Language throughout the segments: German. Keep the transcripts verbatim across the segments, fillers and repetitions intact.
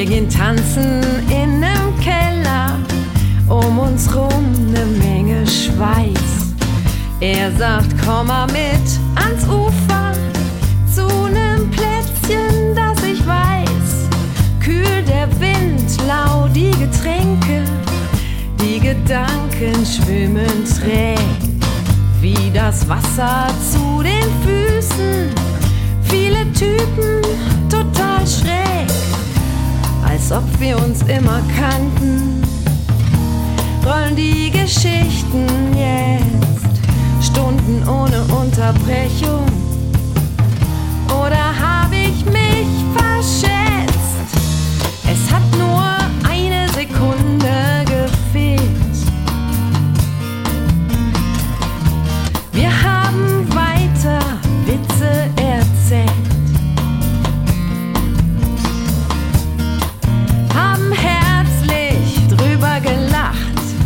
Wir gehen tanzen in nem Keller, um uns rum ne Menge Schweiß. Er sagt, komm mal mit ans Ufer, zu nem Plätzchen, das ich weiß. Kühl der Wind, lau die Getränke, die Gedanken schwimmen träg, wie das Wasser zu den Füßen. Viele Typen, total schräg, als ob wir uns immer kannten. Rollen die Geschichten jetzt, Stunden ohne Unterbrechung. Oder hab ich mich verschätzt? Es hat nur eine Sekunde gefehlt. Wir haben weiter Witze erzählt, haben herzlich drüber gelacht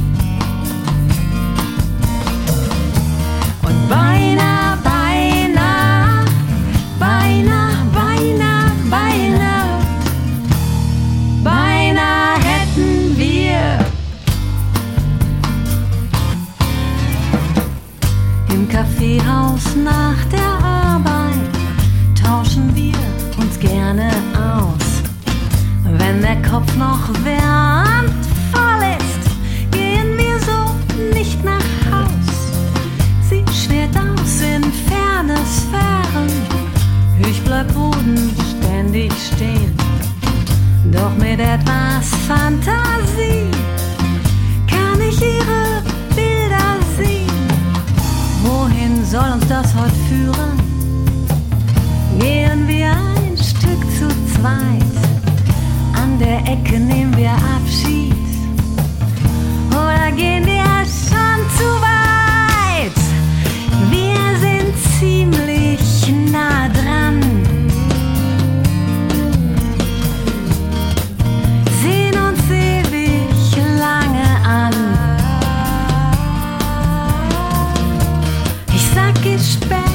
und beinahe, beinahe, beinahe, beinahe, beinahe, beinahe hätten wir im Kaffeehaus nach der Arbeit tauschen wir uns gerne aus. Wenn der Kopf noch wärmt voll ist, gehen wir so nicht nach Haus. Sie schwirrt aus in ferne Sphären, ich bleib bodenständig stehen. Doch mit etwas Fantasie kann ich ihre Bilder sehen. Wohin soll uns das heute führen? Gehen wir ein Stück zu zweit, an der Ecke nehmen wir Abschied. Oder gehen wir schon zu weit? Wir sind ziemlich nah dran, sehen uns ewig lange an. Ich sag gesperrt,